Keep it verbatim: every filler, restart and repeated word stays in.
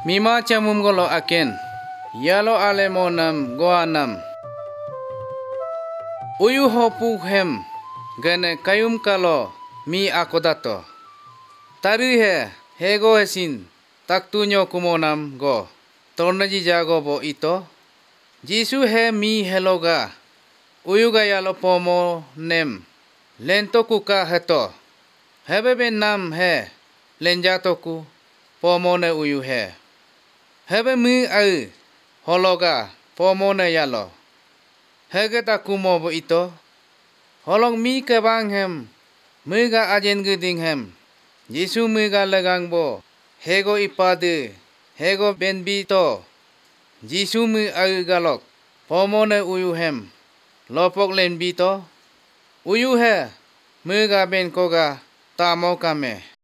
Mima camum golo aken. Yalo alemonam goanam. Uyu hopu hem. Gane kayum kalo mi akodato. Tari he hego hesin. Taktunyo kumonam go. Tornaji jago bo ito. Jisu he mi heloga. Uyu ga yalo pomo nem. Lento kuka heto. Hebe ben nam he. Lenjatoku. Pomo ne uyu he. Hebe mi au. Hologa. Pomo ne yalo. Hege takumo bo ito. Holong mi kebang hem. Mi ga ajen geding hem. Jisu mi ga legang bo. Hego ipade. Hego ben bito. Jisu mi au galok. Pomo ne uyu hem. Lopok len bito. Uyu he. Mi ga ben koga. Tamo kame.